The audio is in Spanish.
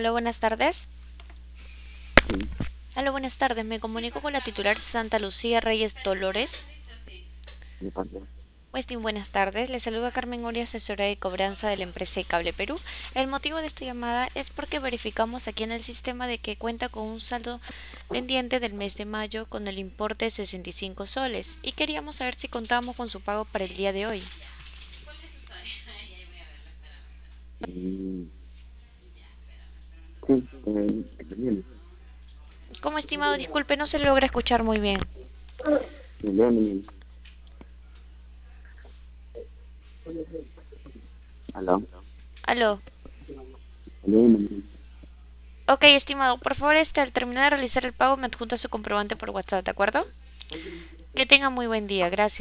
Aló, buenas tardes. Sí, Aló, buenas tardes. Me comunico con la titular Santa Lucía Reyes Dolores. de parte. Westin, buenas tardes. Le saluda Carmen Oria, asesora de cobranza de la empresa de Cable Perú. El motivo de esta llamada es porque verificamos aquí en el sistema de que cuenta con un saldo pendiente del mes de mayo con el importe de 65 soles y queríamos saber si contamos con su pago para el día de hoy. Mm, sí, bien. Como estimado, disculpe, no se le logra escuchar muy bien. Bien, aló, Aló. bien, Ok, estimado, por favor, al terminar de realizar el pago me adjunta su comprobante por WhatsApp, ¿de acuerdo? Que tenga muy buen día, gracias.